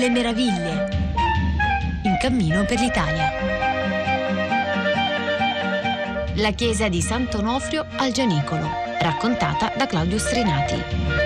delle meraviglie. In cammino per l'Italia. La chiesa di Sant'Onofrio al Gianicolo, raccontata da Claudio Strinati.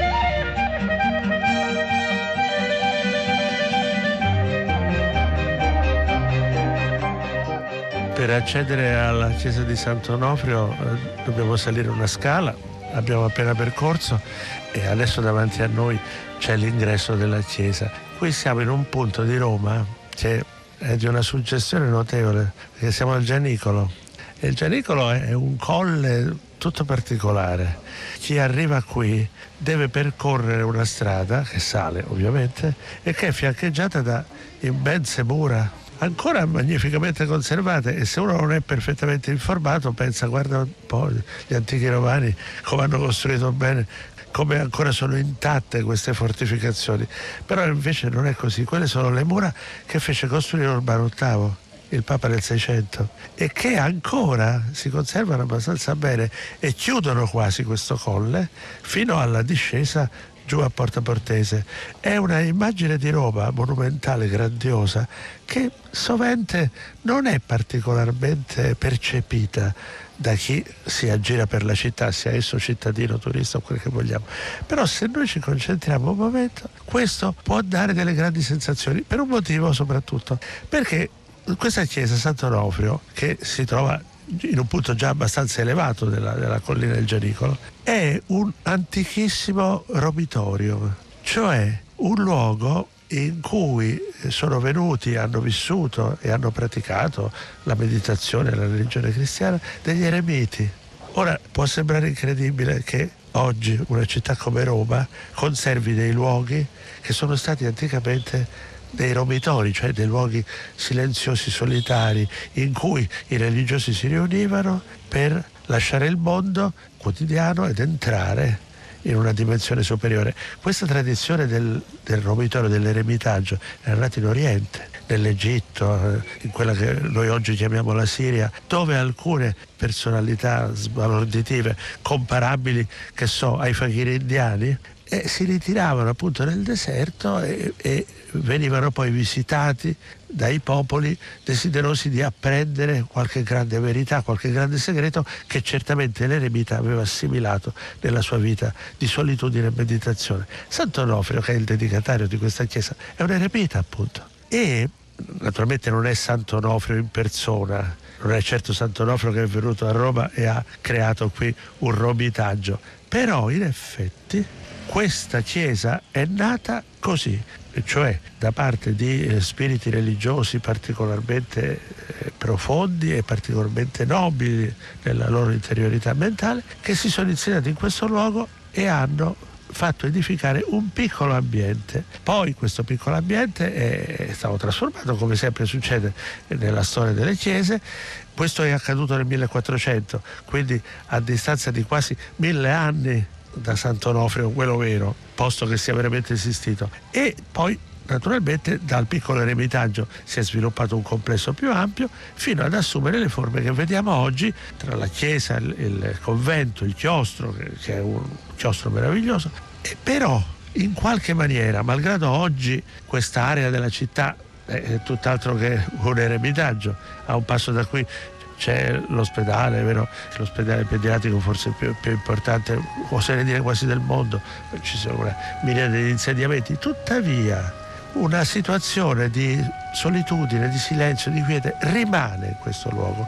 Per accedere alla chiesa di Sant'Onofrio dobbiamo salire una scala, abbiamo appena percorso e adesso davanti a noi c'è l'ingresso della chiesa. Qui siamo in un punto di Roma che è di una suggestione notevole, perché siamo al Gianicolo e il Gianicolo è un colle tutto particolare. Chi arriva qui deve percorrere una strada che sale ovviamente e che è fiancheggiata da immense mura ancora magnificamente conservate, e se uno non è perfettamente informato pensa: guarda un po' gli antichi romani come hanno costruito bene, come ancora sono intatte queste fortificazioni. Però invece non è così. Quelle sono le mura che fece costruire Urbano VIII, il Papa del 600, e che ancora si conservano abbastanza bene e chiudono quasi questo colle fino alla discesa giù a Porta Portese. È una immagine di Roma monumentale, grandiosa, che sovente non è particolarmente percepita da chi si aggira per la città, sia esso cittadino, turista o quel che vogliamo. Però se noi ci concentriamo un momento, questo può dare delle grandi sensazioni, per un motivo soprattutto, perché questa chiesa Sant'Onofrio, che si trova in un punto già abbastanza elevato della collina del Gianicolo, è un antichissimo romitorio, cioè un luogo in cui sono venuti, hanno vissuto e hanno praticato la meditazione, la religione cristiana, degli eremiti. Ora, può sembrare incredibile che oggi una città come Roma conservi dei luoghi che sono stati anticamente dei romitori, cioè dei luoghi silenziosi, solitari, in cui i religiosi si riunivano per lasciare il mondo quotidiano ed entrare in una dimensione superiore. Questa tradizione del romitorio, dell'eremitaggio, è nata in Oriente, nell'Egitto, in quella che noi oggi chiamiamo la Siria, dove alcune personalità sbalorditive, comparabili, che so, ai fakiri indiani, si ritiravano appunto nel deserto e venivano poi visitati dai popoli desiderosi di apprendere qualche grande verità, qualche grande segreto che certamente l'eremita aveva assimilato nella sua vita di solitudine e meditazione. Sant'Onofrio, che è il dedicatario di questa chiesa, è un eremita appunto, e naturalmente non è Sant'Onofrio in persona, non è certo Sant'Onofrio che è venuto a Roma e ha creato qui un romitaggio, però in effetti questa chiesa è nata così, cioè da parte di spiriti religiosi particolarmente profondi e particolarmente nobili nella loro interiorità mentale, che si sono insediati in questo luogo e hanno fatto edificare un piccolo ambiente. Poi questo piccolo ambiente è stato trasformato, come sempre succede nella storia delle chiese. Questo è accaduto nel 1400, quindi a distanza di quasi 1000 anni da Sant'Onofrio, quello vero, posto che sia veramente esistito. E poi naturalmente dal piccolo eremitaggio si è sviluppato un complesso più ampio fino ad assumere le forme che vediamo oggi, tra la chiesa, il convento, il chiostro, che è un chiostro meraviglioso. E però in qualche maniera, malgrado oggi questa area della città è tutt'altro che un eremitaggio, a un passo da qui c'è l'ospedale, vero? L'ospedale pediatrico forse più importante, oserei dire quasi del mondo, ci sono una miriade di insediamenti. Tuttavia una situazione di solitudine, di silenzio, di quiete rimane in questo luogo.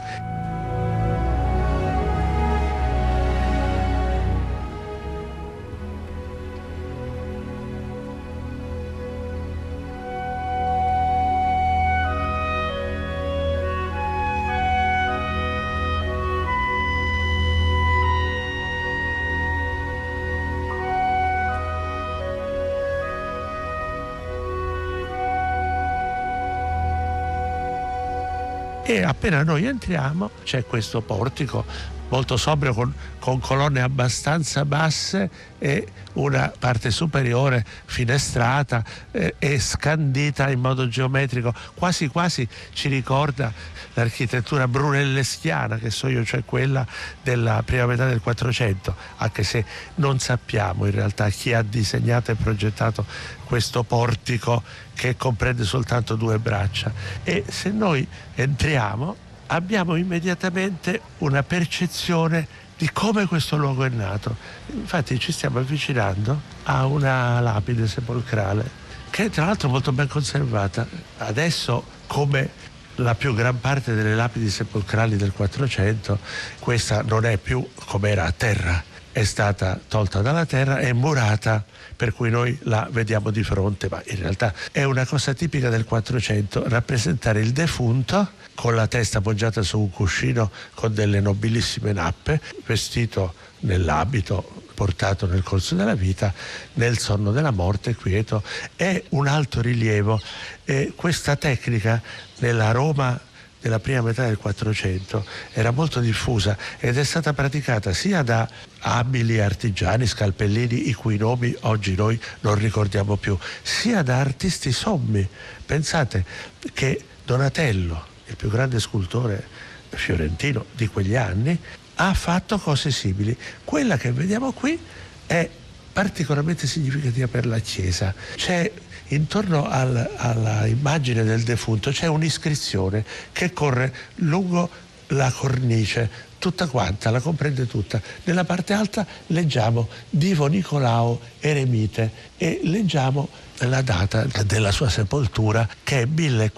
E appena noi entriamo c'è questo portico molto sobrio, con colonne abbastanza basse e una parte superiore finestrata e scandita in modo geometrico, quasi quasi ci ricorda l'architettura brunelleschiana, che so io, cioè quella della prima metà del 400, anche se non sappiamo in realtà chi ha disegnato e progettato questo portico che comprende soltanto 2 braccia. E se noi entriamo abbiamo immediatamente una percezione di come questo luogo è nato. Infatti ci stiamo avvicinando a una lapide sepolcrale che è tra l'altro molto ben conservata. Adesso, come la più gran parte delle lapidi sepolcrali del 400, questa non è più come era a terra, è stata tolta dalla terra e murata, per cui noi la vediamo di fronte, ma in realtà è una cosa tipica del 400 rappresentare il defunto con la testa appoggiata su un cuscino con delle nobilissime nappe, vestito nell'abito portato nel corso della vita, nel sonno della morte, quieto. È un alto rilievo. Questa tecnica nella Roma della prima metà del 400 era molto diffusa ed è stata praticata sia da abili artigiani, scalpellini, i cui nomi oggi noi non ricordiamo più, sia da artisti sommi. Pensate che Donatello, il più grande scultore fiorentino di quegli anni, ha fatto cose simili. Quella che vediamo qui è particolarmente significativa per la chiesa. C'è intorno alla immagine del defunto c'è un'iscrizione che corre lungo la cornice, tutta quanta, la comprende tutta. Nella parte alta leggiamo Divo Nicolao Eremite e leggiamo la data della sua sepoltura, che è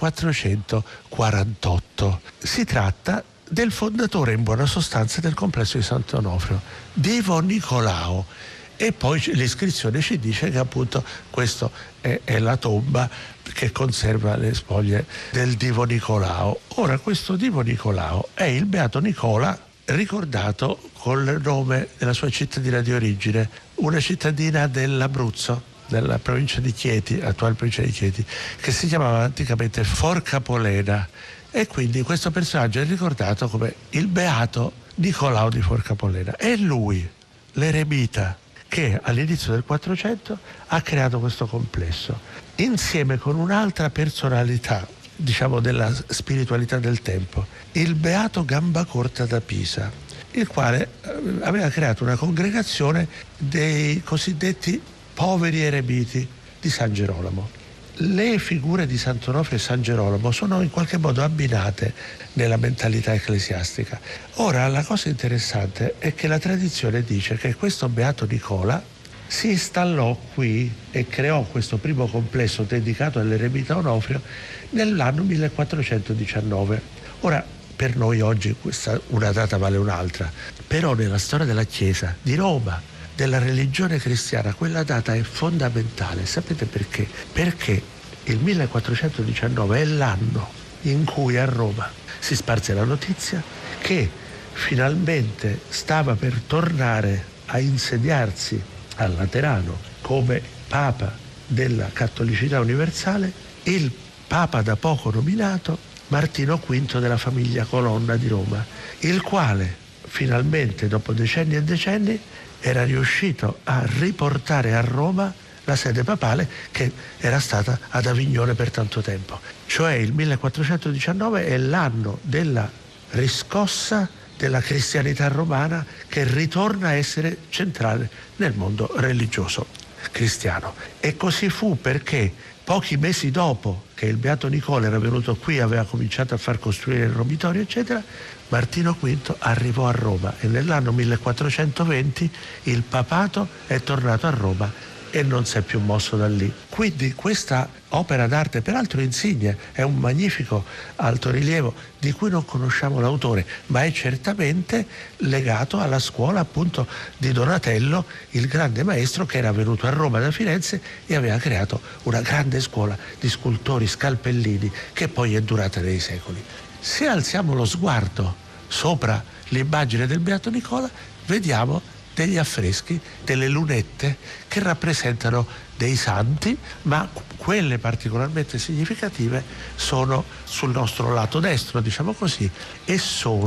1448. Si tratta del fondatore, in buona sostanza, del complesso di Sant'Onofrio, Divo Nicolao. E poi l'iscrizione ci dice che appunto questa è la tomba che conserva le spoglie del Divo Nicolao. Ora, questo Divo Nicolao è il Beato Nicola ricordato col nome della sua cittadina di origine, una cittadina dell'Abruzzo, della provincia di Chieti, attuale provincia di Chieti, che si chiamava anticamente Forcapolena. E quindi questo personaggio è ricordato come il Beato Nicolao di Forcapolena. È lui, l'eremita, che all'inizio del 400 ha creato questo complesso, insieme con un'altra personalità, diciamo, della spiritualità del tempo, il Beato Gambacorta da Pisa, il quale aveva creato una congregazione dei cosiddetti poveri eremiti di San Gerolamo. Le figure di Sant'Onofrio e San Gerolamo sono in qualche modo abbinate nella mentalità ecclesiastica. Ora, la cosa interessante è che la tradizione dice che questo Beato Nicola si installò qui e creò questo primo complesso dedicato all'eremita Onofrio nell'anno 1419. Ora, per noi oggi una data vale un'altra, però nella storia della Chiesa, di Roma, della religione cristiana, quella data è fondamentale. Sapete perché? Perché il 1419 è l'anno in cui a Roma si sparse la notizia che finalmente stava per tornare a insediarsi a Laterano come Papa della Cattolicità universale il Papa da poco nominato Martino V della famiglia Colonna di Roma, il quale finalmente, dopo decenni e decenni, era riuscito a riportare a Roma la sede papale che era stata ad Avignone per tanto tempo. Cioè il 1419 è l'anno della riscossa della cristianità romana, che ritorna a essere centrale nel mondo religioso cristiano. E così fu perché pochi mesi dopo che il Beato Nicola era venuto qui, aveva cominciato a far costruire il romitorio, eccetera, Martino V arrivò a Roma e nell'anno 1420 il papato è tornato a Roma e non si è più mosso da lì. Quindi questa opera d'arte, peraltro insigne, è un magnifico altorilievo di cui non conosciamo l'autore, ma è certamente legato alla scuola appunto di Donatello, il grande maestro che era venuto a Roma da Firenze e aveva creato una grande scuola di scultori scalpellini che poi è durata nei secoli. Se alziamo lo sguardo sopra l'immagine del Beato Nicola, vediamo degli affreschi, delle lunette che rappresentano dei santi, ma quelle particolarmente significative sono sul nostro lato destro, diciamo così, e sono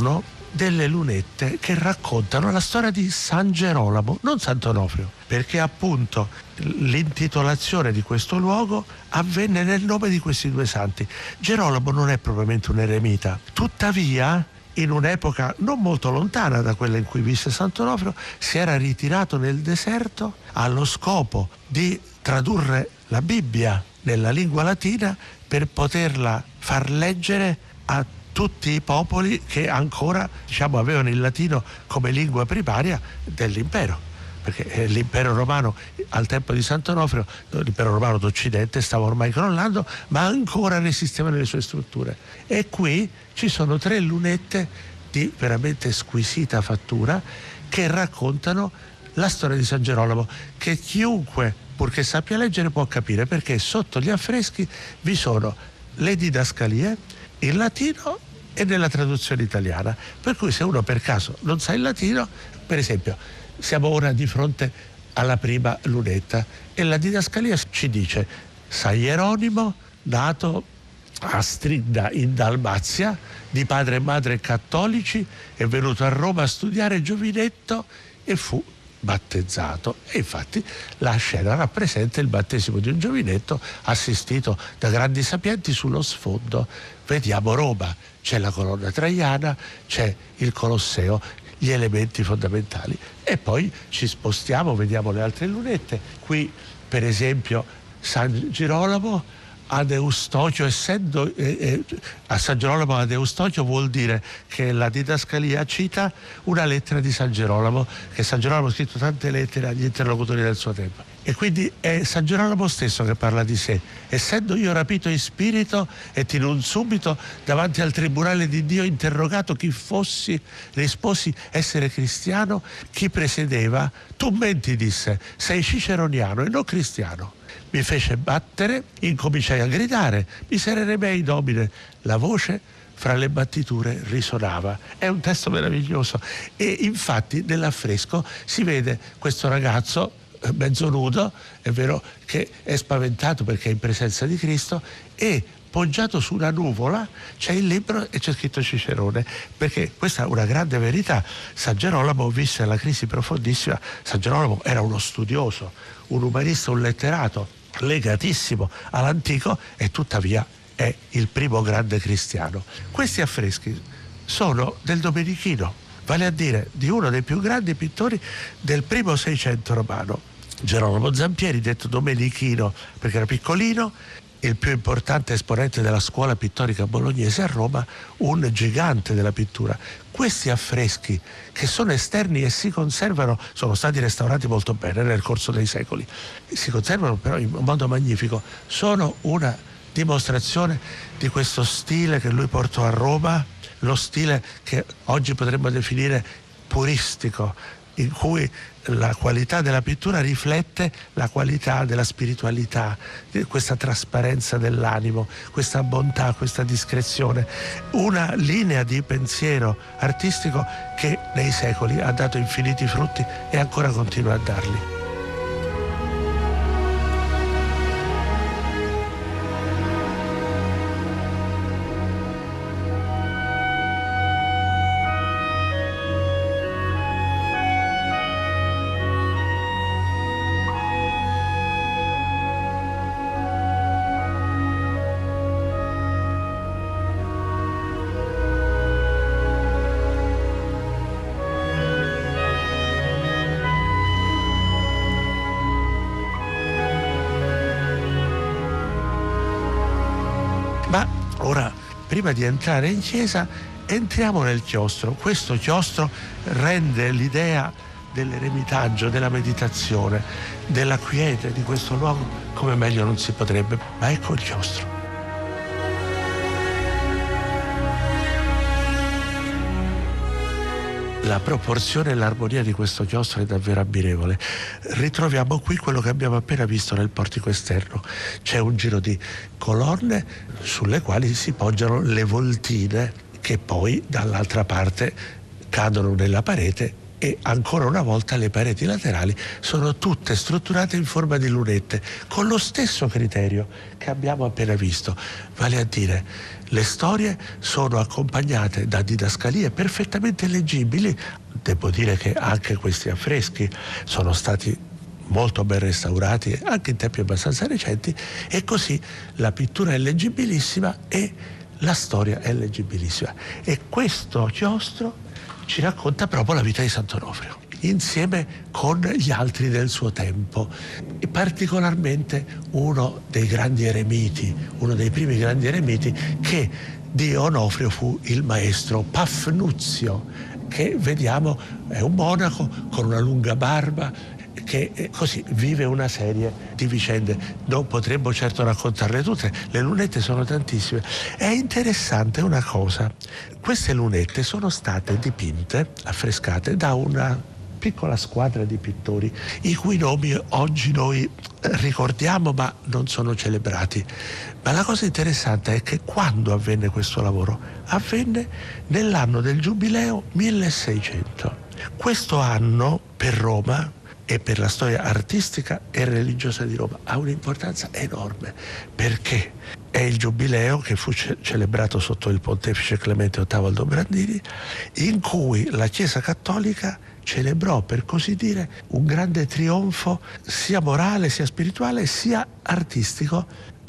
delle lunette che raccontano la storia di San Gerolamo, non Sant'Onofrio, perché appunto l'intitolazione di questo luogo avvenne nel nome di questi due santi. Gerolamo non è propriamente un eremita, tuttavia in un'epoca non molto lontana da quella in cui visse Sant'Onofrio si era ritirato nel deserto allo scopo di tradurre la Bibbia nella lingua latina per poterla far leggere a tutti i popoli che ancora, diciamo, avevano il latino come lingua primaria dell'impero, perché l'impero romano al tempo di Sant'Onofrio, l'impero romano d'Occidente, stava ormai crollando, ma ancora resisteva nelle sue strutture. E qui ci sono 3 lunette di veramente squisita fattura che raccontano la storia di San Gerolamo, che chiunque, purché sappia leggere, può capire, perché sotto gli affreschi vi sono le didascalie in latino e nella traduzione italiana, per cui se uno per caso non sa il latino, per esempio siamo ora di fronte alla prima lunetta e la didascalia ci dice: San Jeronimo, nato a Stridda in Dalmazia, di padre e madre cattolici, è venuto a Roma a studiare giovinetto e fu battezzato. E infatti la scena rappresenta il battesimo di un giovinetto assistito da grandi sapienti. Sullo sfondo vediamo Roma, c'è la colonna Traiana, c'è il Colosseo, gli elementi fondamentali, e poi ci spostiamo, vediamo le altre lunette. Qui per esempio San Girolamo ad Eustochio, essendo a San Girolamo ad Eustochio vuol dire che la didascalia cita una lettera di San Girolamo, che San Girolamo ha scritto tante lettere agli interlocutori del suo tempo, e quindi è San Girolamo stesso che parla di sé: essendo io rapito in spirito et in un subito davanti al tribunale di Dio interrogato chi fossi, risposi essere cristiano. Chi presiedeva: tu menti, disse, sei ciceroniano e non cristiano. Mi fece battere, incominciai a gridare, miserere mei domine. La voce fra le battiture risonava. È un testo meraviglioso, e infatti nell'affresco si vede questo ragazzo mezzo nudo, è vero che è spaventato perché è in presenza di Cristo, e poggiato su una nuvola c'è il libro e c'è scritto Cicerone, perché questa è una grande verità. San Gerolamo visse la crisi profondissima. San Gerolamo era uno studioso, un umanista, un letterato legatissimo all'antico, e tuttavia è il primo grande cristiano. Questi affreschi sono del Domenichino, vale a dire di uno dei più grandi pittori del primo Seicento romano, Gerolamo Zampieri, detto Domenichino perché era piccolino, il più importante esponente della scuola pittorica bolognese a Roma, un gigante della pittura. Questi affreschi, che sono esterni e si conservano, sono stati restaurati molto bene nel corso dei secoli, si conservano però in modo magnifico, sono una dimostrazione di questo stile che lui portò a Roma, lo stile che oggi potremmo definire puristico, in cui la qualità della pittura riflette la qualità della spiritualità, questa trasparenza dell'animo, questa bontà, questa discrezione, una linea di pensiero artistico che nei secoli ha dato infiniti frutti e ancora continua a darli. Ma ora, prima di entrare in chiesa, entriamo nel chiostro. Questo chiostro rende l'idea dell'eremitaggio, della meditazione, della quiete di questo luogo come meglio non si potrebbe. Ma ecco il chiostro. La proporzione e l'armonia di questo chiostro è davvero ammirevole. Ritroviamo qui quello che abbiamo appena visto nel portico esterno. C'è un giro di colonne sulle quali si poggiano le voltine che poi dall'altra parte cadono nella parete e ancora una volta le pareti laterali sono tutte strutturate in forma di lunette, con lo stesso criterio che abbiamo appena visto, vale a dire le storie sono accompagnate da didascalie perfettamente leggibili. Devo dire che anche questi affreschi sono stati molto ben restaurati anche in tempi abbastanza recenti, e così la pittura è leggibilissima e la storia è leggibilissima, e questo chiostro ci racconta proprio la vita di Sant'Onofrio insieme con gli altri del suo tempo, e particolarmente uno dei grandi eremiti, uno dei primi grandi eremiti che di Onofrio fu il maestro Pafnuzio, che vediamo è un monaco con una lunga barba che così vive una serie di vicende. Non potremmo certo raccontarle tutte, le lunette sono tantissime. È interessante una cosa: queste lunette sono state dipinte, affrescate da una piccola squadra di pittori i cui nomi oggi noi ricordiamo ma non sono celebrati. Ma la cosa interessante è che quando avvenne questo lavoro? Avvenne nell'anno del Giubileo 1600. Questo anno per Roma e per la storia artistica e religiosa di Roma ha un'importanza enorme, perché è il Giubileo che fu celebrato sotto il pontefice Clemente VIII Aldobrandini, in cui la Chiesa Cattolica celebrò, per così dire, un grande trionfo sia morale, sia spirituale, sia artistico,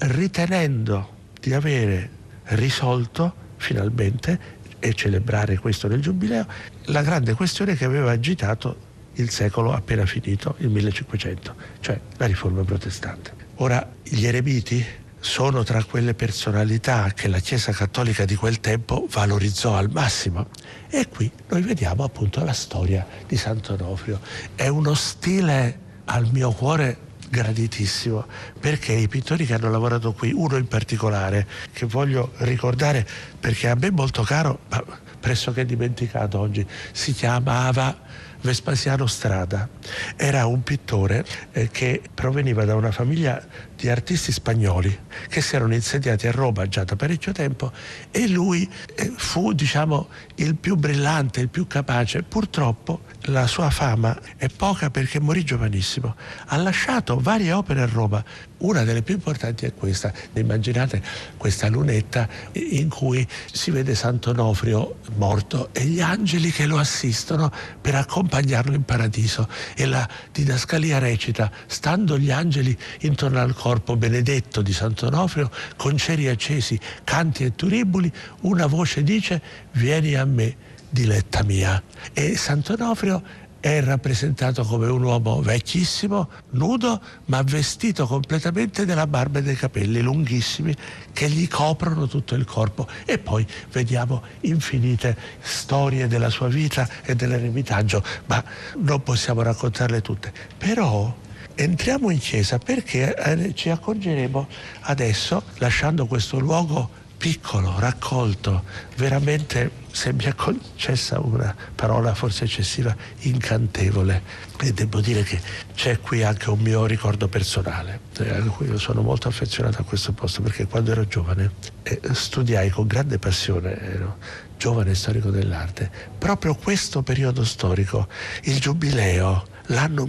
ritenendo di avere risolto finalmente, e celebrare questo nel Giubileo, la grande questione che aveva agitato il secolo appena finito, il 1500, cioè la riforma protestante. Ora, gli eremiti sono tra quelle personalità che la Chiesa Cattolica di quel tempo valorizzò al massimo, e qui noi vediamo appunto la storia di Sant'Onofrio. È uno stile al mio cuore graditissimo, perché i pittori che hanno lavorato qui, uno in particolare che voglio ricordare perché a me è molto caro ma pressoché dimenticato oggi, si chiamava Vespasiano Strada. Era un pittore che proveniva da una famiglia di artisti spagnoli che si erano insediati a Roma già da parecchio tempo, e lui fu, diciamo, il più brillante, il più capace. Purtroppo la sua fama è poca perché morì giovanissimo. Ha lasciato varie opere a Roma, una delle più importanti è questa. Immaginate questa lunetta in cui si vede Sant'Onofrio morto e gli angeli che lo assistono per accompagnarlo in paradiso, e la didascalia recita: stando gli angeli intorno al corpo benedetto di Sant'Onofrio, con ceri accesi, canti e turiboli, una voce dice: vieni a me, diletta mia. E Sant'Onofrio è rappresentato come un uomo vecchissimo, nudo, ma vestito completamente della barba e dei capelli lunghissimi che gli coprono tutto il corpo. E poi vediamo infinite storie della sua vita e dell'eremitaggio, ma non possiamo raccontarle tutte. Però entriamo in chiesa, perché ci accorgeremo adesso, lasciando questo luogo piccolo, raccolto, veramente, se mi è concessa una parola forse eccessiva, incantevole. E devo dire che c'è qui anche un mio ricordo personale. Io sono molto affezionato a questo posto, perché quando ero giovane studiai con grande passione, ero giovane storico dell'arte, proprio questo periodo storico, il Giubileo, l'anno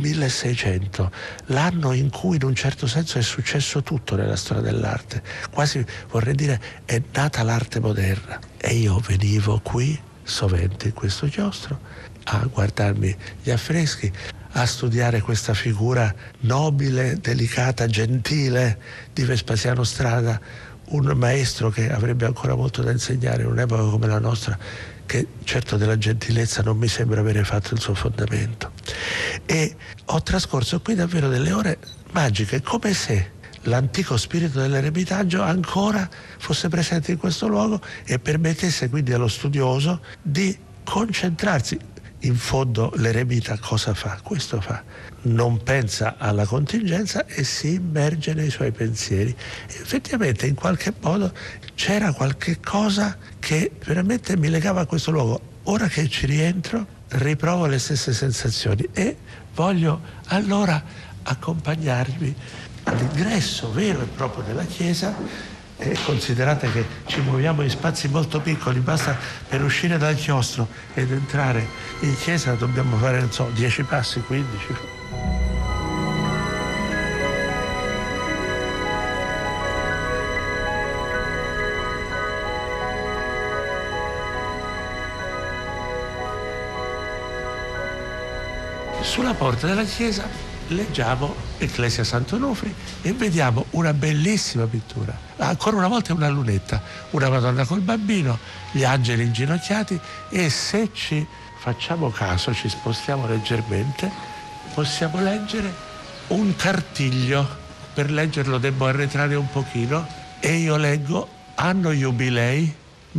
1600, l'anno in cui in un certo senso è successo tutto nella storia dell'arte, quasi vorrei dire è nata l'arte moderna. E io venivo qui sovente in questo chiostro a guardarmi gli affreschi, a studiare questa figura nobile, delicata, gentile di Vespasiano Strada, un maestro che avrebbe ancora molto da insegnare in un'epoca come la nostra, che certo della gentilezza non mi sembra avere fatto il suo fondamento. E ho trascorso qui davvero delle ore magiche, come se l'antico spirito dell'eremitaggio ancora fosse presente in questo luogo e permettesse quindi allo studioso di concentrarsi. In fondo l'eremita cosa fa? Questo fa: non pensa alla contingenza e si immerge nei suoi pensieri. E effettivamente in qualche modo c'era qualche cosa che veramente mi legava a questo luogo. Ora che ci rientro riprovo le stesse sensazioni e voglio allora accompagnarvi all'ingresso vero e proprio della chiesa, E considerate che ci muoviamo in spazi molto piccoli, basta per uscire dal chiostro ed entrare in chiesa dobbiamo fare, non so, 10 passi, 15. Sulla porta della chiesa leggiamo Ecclesia Sant'Onofri e vediamo una bellissima pittura. Ancora una volta è una lunetta, una Madonna col bambino, gli angeli inginocchiati, e se ci facciamo caso, ci spostiamo leggermente, possiamo leggere un cartiglio. Per leggerlo devo arretrare un pochino e io leggo anno Jubilei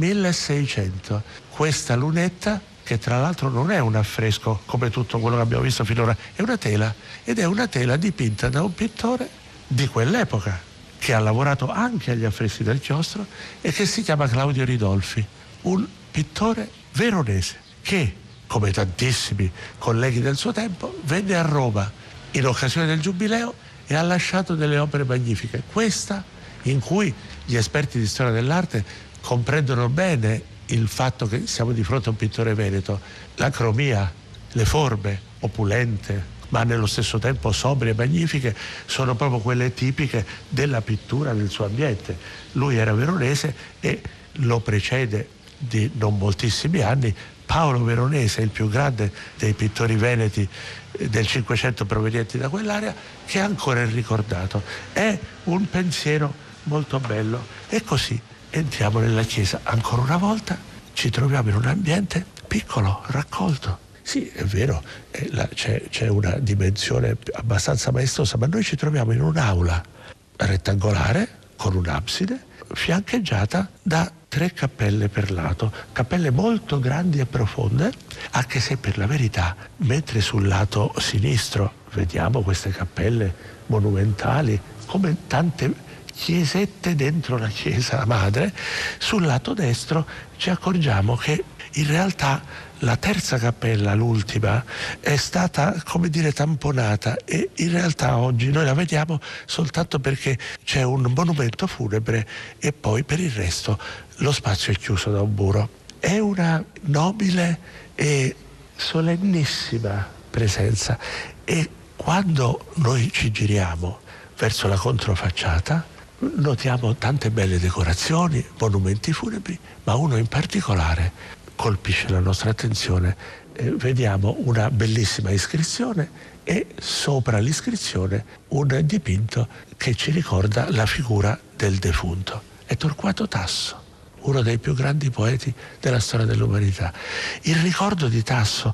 1600. Questa lunetta, che tra l'altro non è un affresco come tutto quello che abbiamo visto finora, è una tela, ed è una tela dipinta da un pittore di quell'epoca che ha lavorato anche agli affreschi del chiostro e che si chiama Claudio Ridolfi, un pittore veronese che, come tantissimi colleghi del suo tempo, venne a Roma in occasione del Giubileo e ha lasciato delle opere magnifiche. Questa, in cui gli esperti di storia dell'arte comprendono bene il fatto che siamo di fronte a un pittore veneto, la cromia, le forme opulente ma nello stesso tempo sobrie e magnifiche sono proprio quelle tipiche della pittura del suo ambiente. Lui era veronese e lo precede di non moltissimi anni Paolo Veronese, il più grande dei pittori veneti del Cinquecento provenienti da quell'area, che è ancora ricordato. È un pensiero molto bello. E così entriamo nella chiesa. Ancora una volta ci troviamo in un ambiente piccolo, raccolto. Sì, è vero, c'è una dimensione abbastanza maestosa, ma noi ci troviamo in un'aula rettangolare con un'abside fiancheggiata da 3 cappelle per lato, cappelle molto grandi e profonde, anche se per la verità, mentre sul lato sinistro vediamo queste cappelle monumentali, come tante chiesette dentro la chiesa madre, sul lato destro ci accorgiamo che in realtà la terza cappella, l'ultima, è stata, come dire, tamponata, e in realtà oggi noi la vediamo soltanto perché c'è un monumento funebre e poi per il resto lo spazio è chiuso da un muro. È una nobile e solennissima presenza, e quando noi ci giriamo verso la controfacciata notiamo tante belle decorazioni, monumenti funebri, ma uno in particolare colpisce la nostra attenzione. Vediamo una bellissima iscrizione e sopra l'iscrizione un dipinto che ci ricorda la figura del defunto. È Torquato Tasso, uno dei più grandi poeti della storia dell'umanità. Il ricordo di Tasso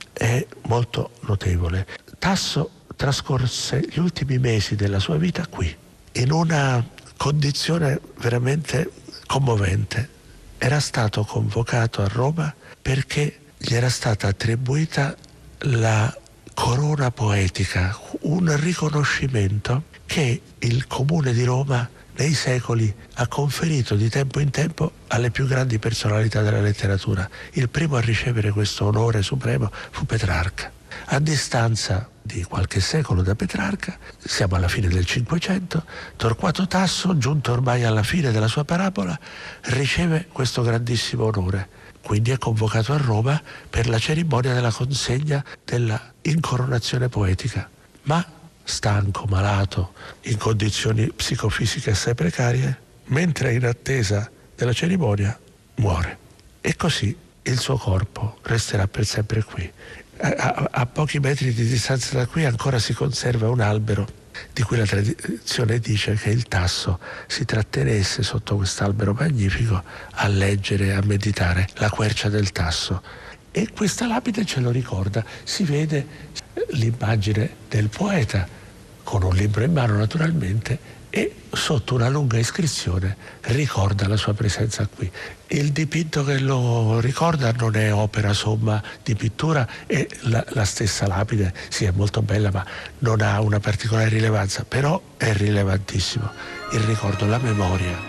è molto notevole. Tasso trascorse gli ultimi mesi della sua vita qui, in una condizione veramente commovente. Era stato convocato a Roma perché gli era stata attribuita la corona poetica, un riconoscimento che il Comune di Roma nei secoli ha conferito di tempo in tempo alle più grandi personalità della letteratura. Il primo a ricevere questo onore supremo fu Petrarca. A distanza di qualche secolo da Petrarca, siamo alla fine del Cinquecento, Torquato Tasso, giunto ormai alla fine della sua parabola, riceve questo grandissimo onore. Quindi è convocato a Roma per la cerimonia della consegna della incoronazione poetica. Ma stanco, malato, in condizioni psicofisiche assai precarie, mentre è in attesa della cerimonia, muore. E così il suo corpo resterà per sempre qui. A pochi metri di distanza da qui ancora si conserva un albero di cui la tradizione dice che il Tasso si trattenesse sotto quest'albero magnifico a leggere, a meditare la quercia del Tasso. E questa lapide ce lo ricorda. Si vede l'immagine del poeta con un libro in mano, naturalmente, e sotto una lunga iscrizione ricorda la sua presenza qui. Il dipinto che lo ricorda non è opera somma di pittura, e la stessa lapide sì, è molto bella, ma non ha una particolare rilevanza, però è rilevantissimo il ricordo, la memoria.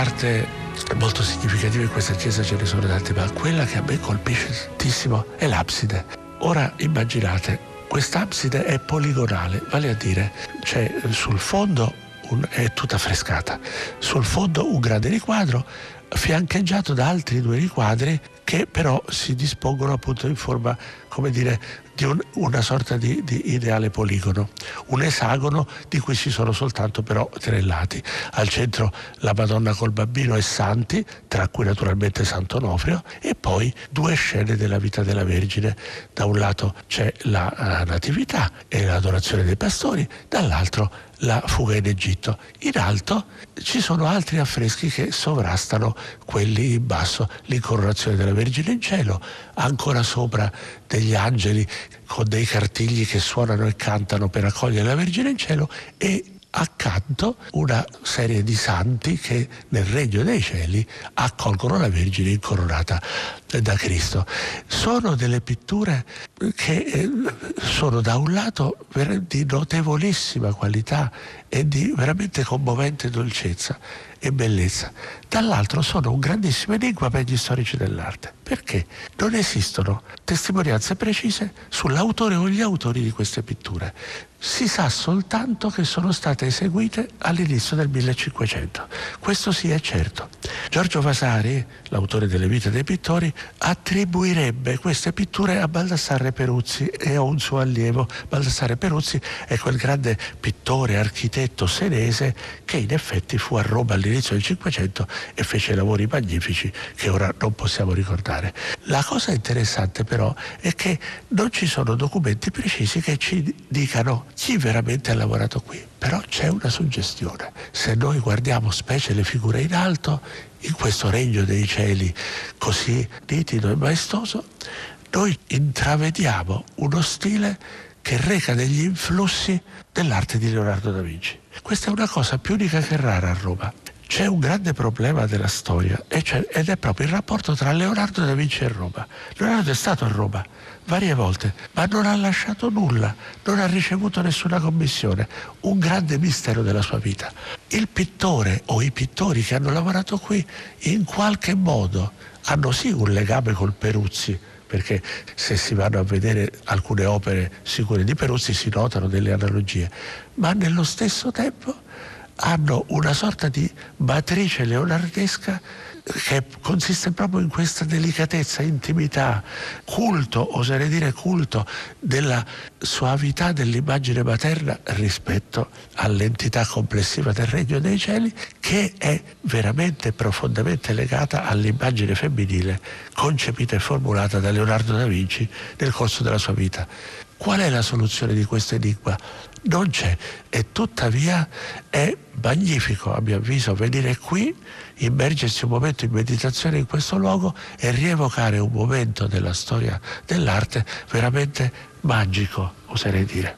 parte molto significative in questa chiesa ce ne sono tante, ma quella che a me colpisce tantissimo è l'abside. Ora immaginate, quest'abside è poligonale, vale a dire c'è sul fondo è tutta affrescata, sul fondo un grande riquadro fiancheggiato da altri 2 riquadri che però si dispongono appunto in forma, come dire, di una sorta di ideale poligono, un esagono di cui ci sono soltanto però 3 lati. Al centro la Madonna col Bambino e santi, tra cui naturalmente Sant'Onofrio, e poi 2 scene della vita della Vergine. Da un lato c'è la Natività e l'adorazione dei pastori, dall'altro la fuga in Egitto. In alto ci sono altri affreschi che sovrastano quelli in basso, l'incoronazione della Vergine in cielo, ancora sopra degli angeli con dei cartigli che suonano e cantano per accogliere la Vergine in cielo, e accanto una serie di santi che nel regno dei cieli accolgono la Vergine incoronata da Cristo. Sono delle pitture che sono da un lato di notevolissima qualità e di veramente commovente dolcezza e bellezza, dall'altro sono un grandissimo enigma per gli storici dell'arte, perché non esistono testimonianze precise sull'autore o gli autori di queste pitture. Si sa soltanto che sono state eseguite all'inizio del 1500. Questo sì è certo. Giorgio Vasari, l'autore delle Vite dei pittori, attribuirebbe queste pitture a Baldassarre Peruzzi e a un suo allievo. Baldassarre Peruzzi è quel grande pittore, architetto senese che in effetti fu a Roma all'inizio del Cinquecento e fece lavori magnifici che ora non possiamo ricordare. La cosa interessante però è che non ci sono documenti precisi che ci dicano chi veramente ha lavorato qui, però c'è una suggestione. Se noi guardiamo specie le figure in alto, in questo regno dei cieli così nitido e maestoso, noi intravediamo uno stile che reca degli influssi dell'arte di Leonardo da Vinci. Questa è una cosa più unica che rara a Roma. C'è un grande problema della storia ed è proprio il rapporto tra Leonardo da Vinci e Roma. Leonardo è stato a Roma varie volte, ma non ha lasciato nulla, non ha ricevuto nessuna commissione, un grande mistero della sua vita. Il pittore o i pittori che hanno lavorato qui in qualche modo hanno sì un legame col Peruzzi, perché se si vanno a vedere alcune opere sicure di Peruzzi si notano delle analogie, ma nello stesso tempo hanno una sorta di matrice leonardesca che consiste proprio in questa delicatezza, intimità, culto, oserei dire culto, della soavità dell'immagine materna rispetto all'entità complessiva del regno dei cieli, che è veramente profondamente legata all'immagine femminile concepita e formulata da Leonardo da Vinci nel corso della sua vita. Qual è la soluzione di questo enigma? Non c'è, e tuttavia è magnifico, a mio avviso, venire qui, immergersi un momento in meditazione in questo luogo e rievocare un momento della storia dell'arte veramente magico, oserei dire.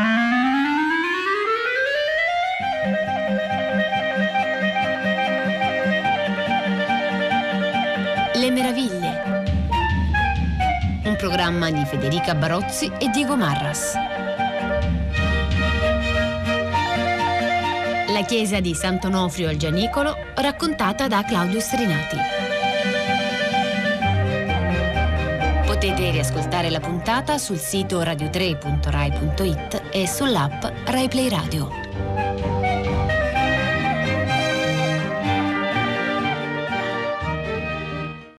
Le meraviglie. Un programma di Federica Barozzi e Diego Marras. La chiesa di Sant'Onofrio al Gianicolo, raccontata da Claudio Strinati. Potete riascoltare la puntata sul sito radio3.rai.it e sull'app Rai Play Radio.